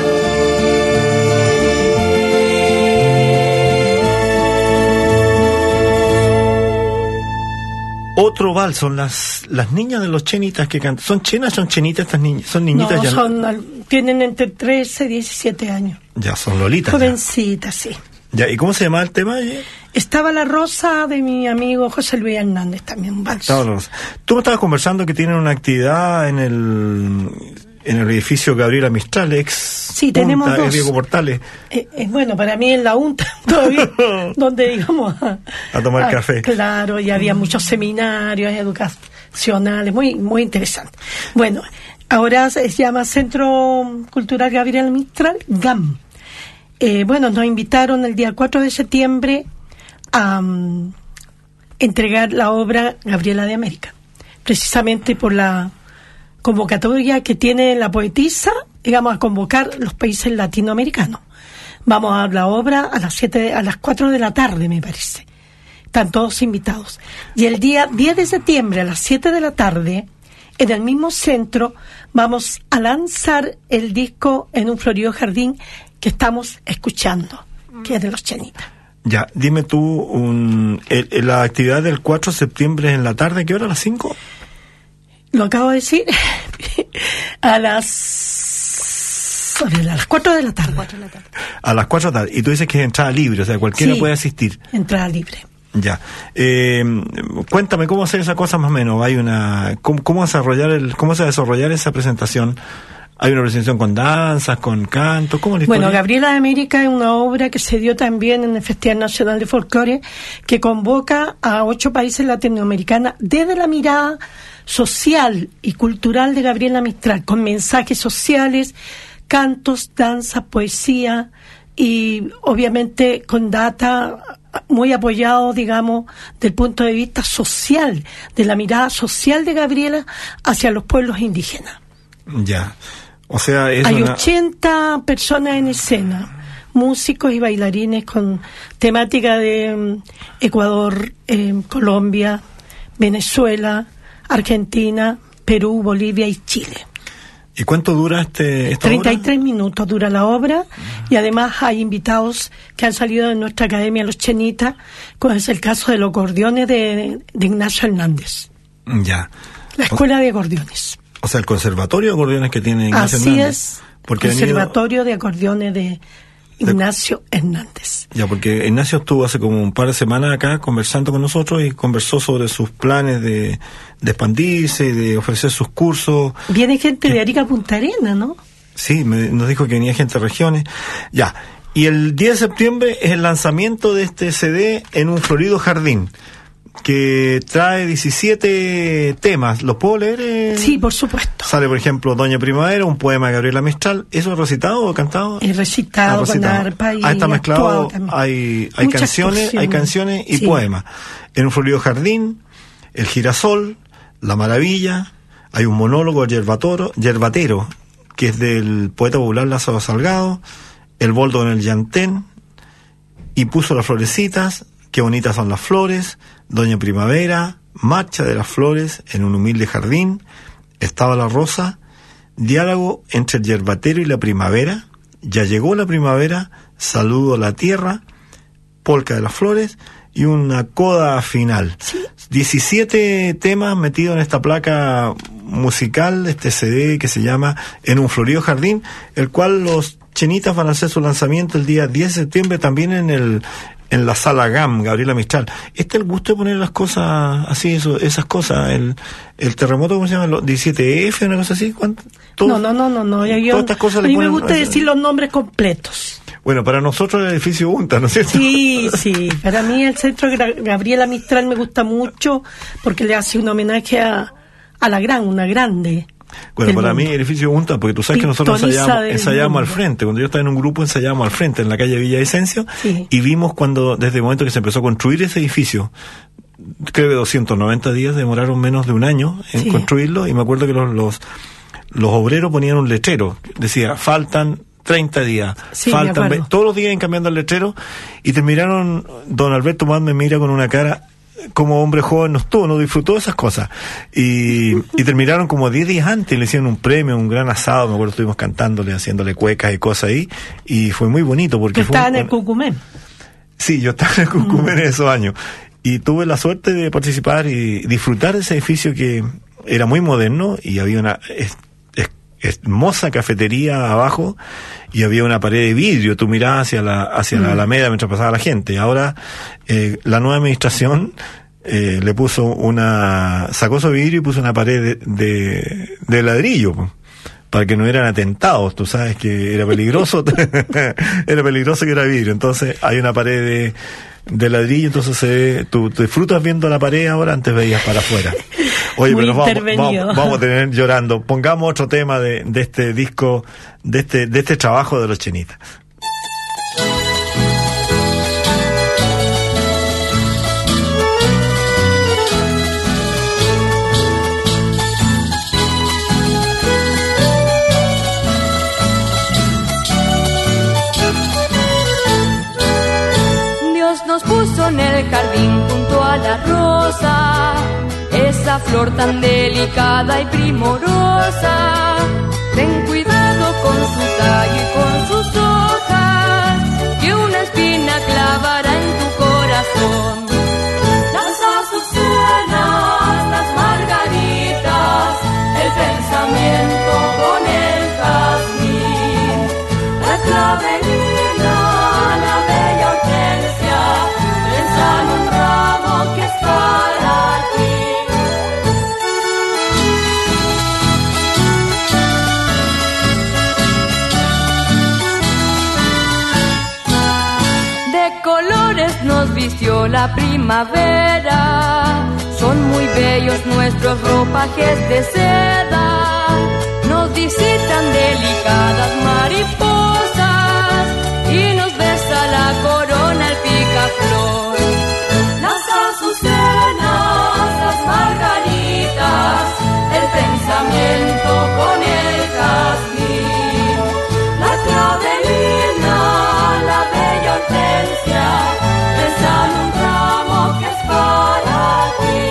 Otro vals son las niñas de los Chenitas que cantan. ¿Son chenas, son chenitas estas niñas? ¿Son niñitas? No, tienen entre 13 y 17 años. Ya, son lolitas. Jovencitas, sí. Ya, ¿y cómo se llama el tema? Estaba la rosa de mi amigo José Luis Hernández, también un vals. Estaba la rosa. Tú me estabas conversando que tienen una actividad en el edificio Gabriela Mistral, sí, tenemos dos. Diego Portales. Bueno, para mí en la UNTA todavía, donde íbamos a tomar café. Claro, y había muchos seminarios educacionales, muy, muy interesantes. Bueno, ahora se llama Centro Cultural Gabriela Mistral, GAM. Bueno, nos invitaron el día 4 de septiembre a entregar la obra Gabriela de América, precisamente por la convocatoria que tiene la poetisa, digamos, a convocar los países latinoamericanos. Vamos a dar la obra a las 4 de la tarde, me parece. Están todos invitados. Y el día 10 de septiembre a las 7 de la tarde, en el mismo centro, vamos a lanzar el disco En un florido jardín que estamos escuchando, que es de los Chenitas. Ya, dime tú, la actividad del 4 de septiembre en la tarde, ¿qué hora? ¿A las 5? Lo acabo de decir, a las 4 de la tarde. A las 4 de la tarde. Y tú dices que es entrada libre, o sea, cualquiera puede asistir. Entrada libre. Ya. Cuéntame cómo hacer esa cosa más o menos. Hay cómo se va a desarrollar esa presentación ¿Hay una presentación con danzas, con cantos? ¿Cómo es la historia? Bueno, Gabriela de América es una obra que se dio también en el Festival Nacional de Folclore, que convoca a 8 países latinoamericanos desde la mirada social y cultural de Gabriela Mistral, con mensajes sociales, cantos, danzas, poesía y obviamente con data muy apoyado, digamos, del punto de vista social, de la mirada social de Gabriela hacia los pueblos indígenas. Ya. O sea, hay 80 personas en escena, músicos y bailarines con temática de Ecuador, Colombia, Venezuela, Argentina, Perú, Bolivia y Chile. ¿Y cuánto dura esta 33 obra? minutos dura la obra, y además hay invitados que han salido de nuestra academia, los Chenitas, como es el caso de los acordeones de Ignacio Hernández. Ya. La Escuela de Acordeones. O sea, el conservatorio de acordeones que tiene Ignacio Así Hernández. es, Porque conservatorio de acordeones de Ignacio Hernández. Ya, porque Ignacio estuvo hace como un par de semanas acá conversando con nosotros y conversó sobre sus planes de expandirse, de ofrecer sus cursos. Viene gente de Arica a Punta Arenas, ¿no? Sí, nos dijo que venía gente de regiones. Ya, y el 10 de septiembre es el lanzamiento de este CD en un florido jardín, que trae 17 temas. ¿Los puedo leer? Sí, por supuesto. Sale, por ejemplo, Doña Primavera, un poema de Gabriela Mistral. ¿Eso es recitado o cantado? Es recitado, con arpa y está mezclado. Hay Muchas canciones y sí. poemas. En un florido jardín, El girasol, La maravilla. Hay un monólogo yerbatero, que es del poeta popular Lázaro Salgado. El boldo en el llantén. Y puso las florecitas. Qué bonitas son las flores. Doña Primavera, Marcha de las flores en un humilde jardín, Estaba la rosa, Diálogo entre el yerbatero y la primavera, Ya llegó la primavera, Saludo a la tierra, Polca de las flores y una coda final. Sí. 17 temas metidos en esta placa musical, este CD que se llama En un florido jardín, el cual los Chenitas van a hacer su lanzamiento el día 10 de septiembre también en la Sala GAM, Gabriela Mistral. Es el gusto de poner las cosas así, esas cosas, el terremoto, ¿cómo se llama? ¿Los 17F, una cosa así? ¿Cuánto? No. Todas estas cosas a mí le me ponen, gusta decir los nombres completos. Bueno, para nosotros el edificio UNTA, ¿no es cierto? Sí, para mí el centro Gabriela Mistral me gusta mucho porque le hace un homenaje a una grande. Bueno, para mundo. mí el edificio UNTA, porque tú sabes que nosotros ensayábamos al frente. Cuando yo estaba en un grupo ensayábamos al frente, en la calle Villavicencio, sí. Y vimos desde el momento que se empezó a construir ese edificio, creo que 290 días, demoraron menos de un año en construirlo, y me acuerdo que los obreros ponían un letrero, decía, faltan 30 días, faltan todos los días iban cambiando el letrero, y terminaron, don Alberto Más me mira con una cara, como hombre joven no disfrutó esas cosas, y terminaron como 10 días antes, le hicieron un premio, un gran asado, me acuerdo, estuvimos cantándole, haciéndole cuecas y cosas ahí, y fue muy bonito porque estaba en el Cucumén. Sí, yo estaba en el Cucumén en esos años, y tuve la suerte de participar y disfrutar de ese edificio que era muy moderno, y había una hermosa cafetería abajo, y había una pared de vidrio, tú mirabas hacia la Alameda mientras pasaba la gente. Ahora la nueva administración le puso sacó su vidrio y puso una pared de ladrillo, para que no eran atentados. Tú sabes que era peligroso era peligroso que era vidrio, entonces hay una pared de ladrillo, entonces tú disfrutas viendo la pared ahora, antes veías para afuera. Oye, pero vamos a tener llorando. Pongamos otro tema de este disco, de este trabajo de los Chenitas. Dios nos puso en el jardín junto a la rosa, esa flor tan delicada y primorosa. Ten cuidado con su tallo y con sus hojas, que una espina clavará en tu corazón. Las azucenas, las margaritas, el pensamiento con el jazmín, la clavelina, la bella hortensia, trenzan un ramo que es para ti. vistió la primavera. Son muy bellos nuestros ropajes de seda. Nos visitan delicadas mariposas y nos besa la corona el picaflor. Las azucenas, las margaritas, el pensamiento con el jazmín, la clavelina, la bella hortensia, besan un ramo que es para ti.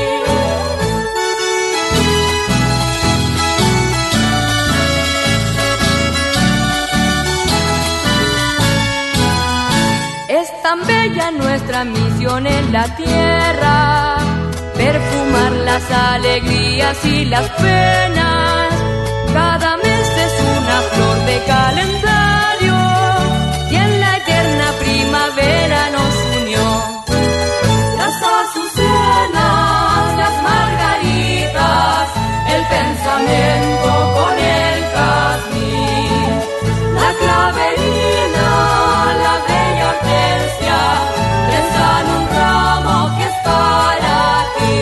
Es tan bella nuestra misión en la tierra, perfumar las alegrías y las penas. Cada mes es una flor de calendario y en la eterna primavera nos unió. Las azucenas, las margaritas, el pensamiento con el jazmín, la clavelina, la bella hortensia, besan un ramo que es para ti.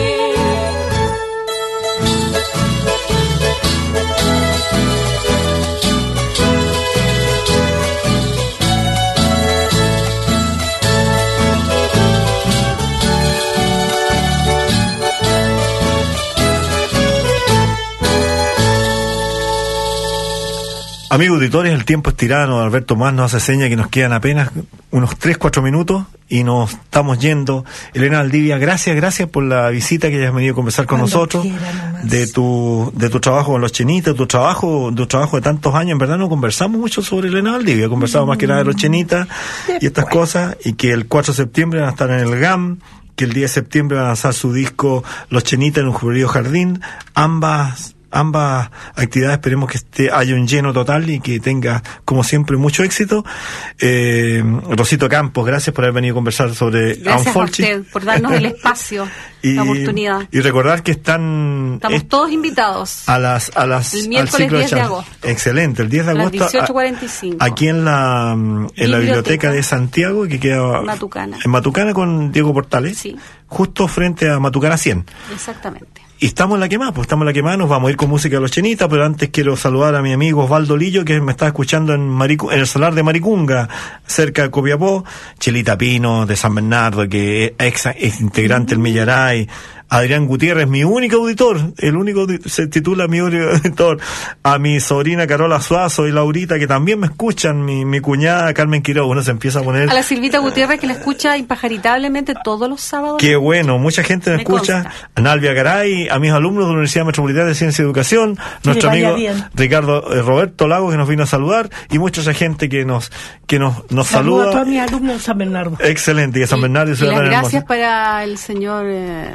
Amigos auditores, el tiempo es tirano. Alberto Más nos hace seña que nos quedan apenas unos 3-4 minutos y nos estamos yendo. Elena Valdivia, gracias por la visita, que hayas venido a conversar con nosotros de tu trabajo con los chenitas, tu trabajo de tantos años. En verdad no conversamos mucho sobre Elena Valdivia, conversamos más que nada de los chenitas y estas cosas, y que el 4 de septiembre van a estar en el GAM, que el 10 de septiembre van a lanzar su disco Los Chenitas en un florido jardín. Ambas actividades esperemos que haya un lleno total y que tenga, como siempre, mucho éxito. Rosito Campos, gracias por haber venido a conversar sobre Gracias a usted por darnos el espacio, la oportunidad. Y recordar que estamos todos invitados el miércoles 10 de agosto. Excelente, el 10 de agosto. A las 18:45. Aquí en la biblioteca de Santiago, que queda en Matucana con Diego Portales, sí, justo frente a Matucana 100. Exactamente. Y estamos en la quemada, nos vamos a ir con música de los chenitas, pero antes quiero saludar a mi amigo Osvaldo Lillo, que me está escuchando en el Salar de Maricunga, cerca de Copiapó, Chelita Pino de San Bernardo, que es integrante del Millaray, Adrián Gutiérrez, mi único auditor, se titula mi único auditor, a mi sobrina Carola Suazo y Laurita, que también me escuchan, mi cuñada Carmen Quiroga. Uno se empieza a poner... A la Silvita Gutiérrez, que la escucha impajaritablemente todos los sábados. Qué bueno, mucha gente me escucha. Consta. A Nalvia Garay, a mis alumnos de la Universidad Metropolitana de Ciencia y Educación, nuestro amigo Ricardo Roberto Lago, que nos vino a saludar, y mucha gente que nos saluda. A todos mis alumnos de San Bernardo. Excelente, y a San Bernardo y las gracias para el señor...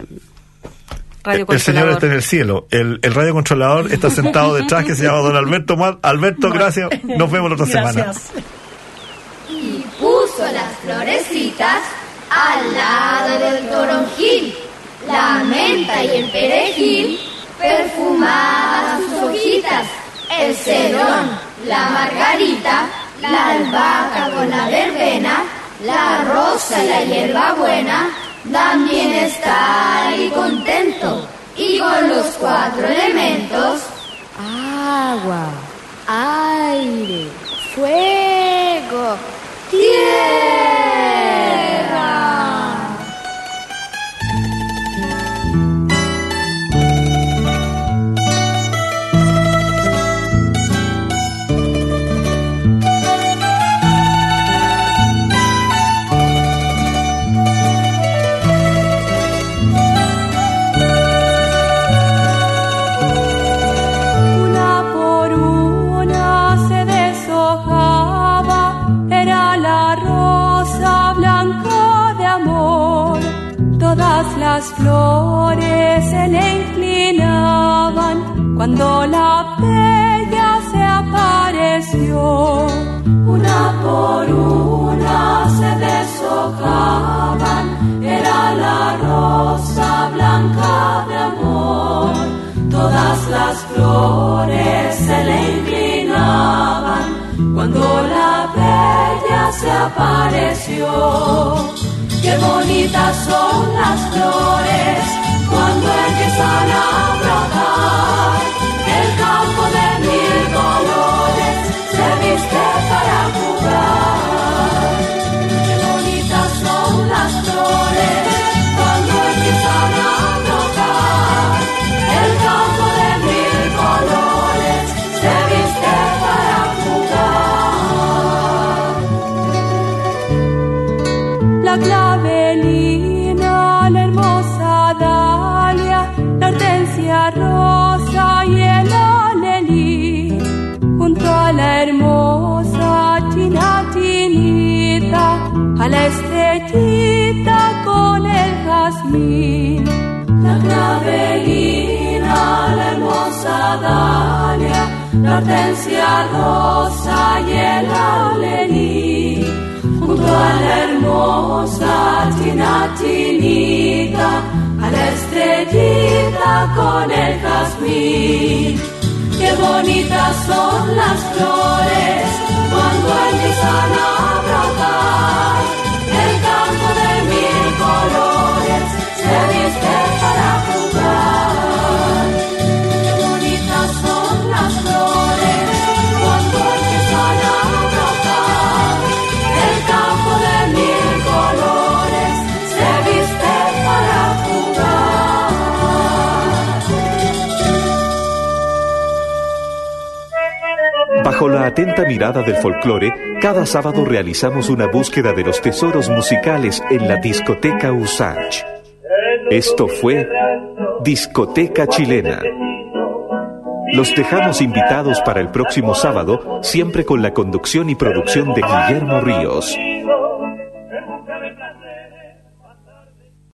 El señor está en el cielo. El radiocontrolador está sentado detrás, que se llama don Alberto Mal. Alberto, gracias. Nos vemos la otra semana. Y puso las florecitas al lado del toronjil, la menta y el perejil perfumaban sus hojitas, el cedrón, la margarita, la albahaca con la verbena, la rosa y la hierbabuena dan bienestar y contento, y con los 4 elementos: agua, aire, fuego, tierra. Las flores se le inclinaban cuando la bella se apareció. Una por una se deshojaban, era la rosa blanca de amor. Todas las flores se le inclinaban cuando la bella se apareció. qué bonitas son las flores cuando empiezan a brotar. El campo de mil colores se viste para jugar. Qué bonitas son las flores cuando empiezan a brotar. El campo de mil colores se viste para jugar. La clavelina, la hermosa dalia, la hortensia rosa y el alelí, junto a la hermosa chinita, a la estrellita con el jazmín. La clavelina, la hermosa dalia, la hortensia rosa y el alelí, junto a la hermosa chinita, a la estrellita con el jazmín. Qué bonitas son las flores cuando empiezan a brotar. El campo de mil colores se viste para jugar. Qué bonitas son las flores cuando empiezan a brotar. El campo de mil colores se viste para jugar. Bajo la atenta mirada del folclore, cada sábado realizamos una búsqueda de los tesoros musicales en la discoteca Usach. Esto fue Discoteca Chilena. Los dejamos invitados para el próximo sábado, siempre con la conducción y producción de Guillermo Ríos.